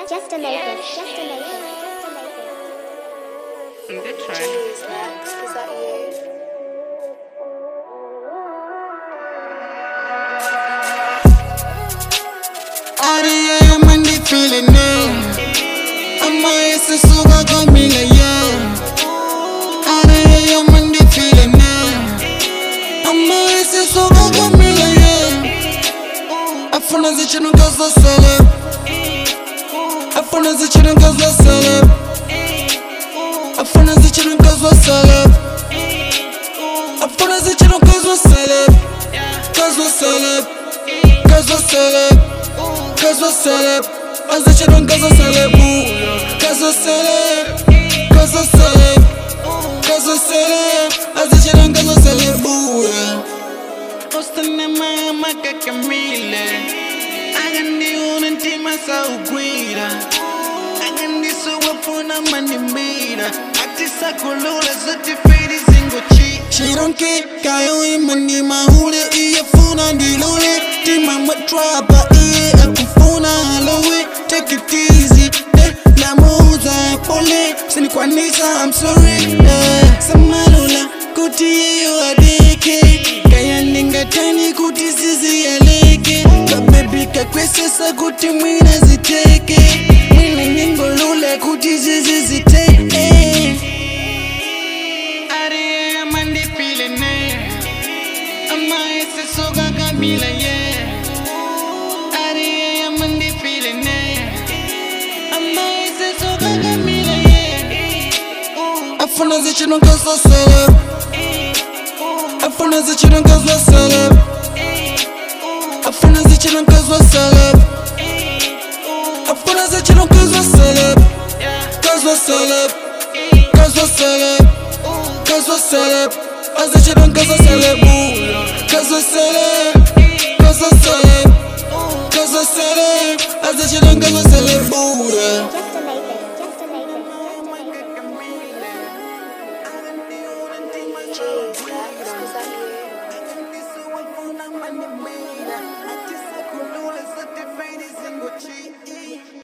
Just a naked. Just a naked. Good try. Jeez, Max, is that you? Ariya mandi feeling Amma yesa suga kamila ya Ariya mandi feeling Amma yesa suga kamila ya Afuna zichinu kazo celeb Afuna zichinu kazo celeb Afuna zichinu kazo celeb Afuna zichinu kazo celeb Kazo celeb Kazo celeb Kazo celeb Azichinu kazo celeb Kazo celeb Kazo celeb Kazo celeb Azichinu kazo celeb Ostane mama kakamile Agandi unantima sa uguira Agandi suwafuna manimira Atisa kulula zote fedi zingo chi She don't care, kayo imani mahule Iyafuna ndilule Tima matrapa iye akufuna halowe Take it easy, namuza pole Sini kwa nisa, I'm sorry Samalula, kuti yeyo adeke Kaya ninga tani kuti sisi ya leke Kabebi kakwesesa kuti mwina ziteke Mwina ningo lula kuti sisi ziteke Ariya mandi feeling Amma yese soga kamila Ariya mandi feeling Amma yese soga kamila Afuna zichinu kazo celeb Afuna zichinu kazo celeb Afuna zichinu kazo celeb Afuna zichinu kazo celeb Kazo celeb Kazo celeb Kazo celeb Azichinu kazo celeb Kazo celeb Kazo celeb Kazo celeb Azichinu kazo celeb Just a naked. Just a naked. Jeez, Max, is that you? Ati sa kulula sa tifedi zingo chi